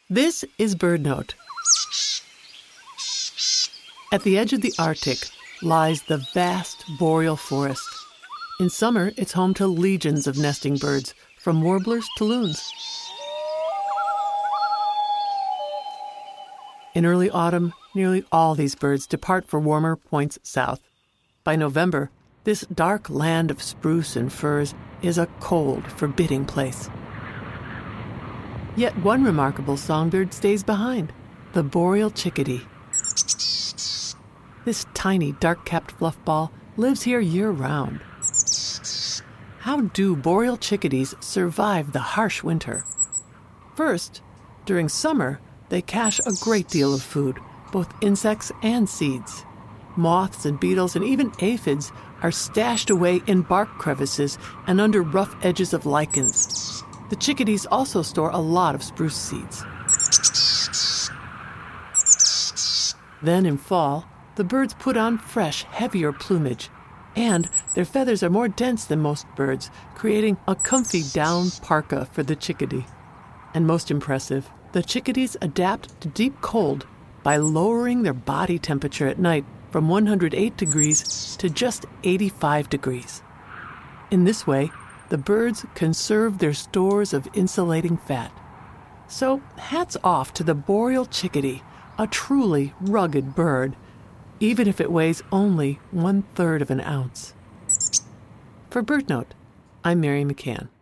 This is BirdNote. At the edge of the Arctic lies the vast boreal forest. In summer, it's home to legions of nesting birds, from warblers to loons. In early autumn, nearly all these birds depart for warmer points south. By November, this dark land of spruce and firs is a cold, forbidding place. Yet one remarkable songbird stays behind, the boreal chickadee. This tiny, dark-capped fluffball lives here year-round. How do boreal chickadees survive the harsh winter? First, during summer, they cache a great deal of food, both insects and seeds. Moths and beetles and even aphids are stashed away in bark crevices and under rough edges of lichens. The chickadees also store a lot of spruce seeds. Then in fall, the birds put on fresh, heavier plumage, and their feathers are more dense than most birds, creating a comfy down parka for the chickadee. And most impressive, the chickadees adapt to deep cold by lowering their body temperature at night from 108 degrees to just 85 degrees. In this way, the birds conserve their stores of insulating fat. So hats off to the boreal chickadee, a truly rugged bird, even if it weighs only 1/3 of an ounce. For BirdNote, I'm Mary McCann.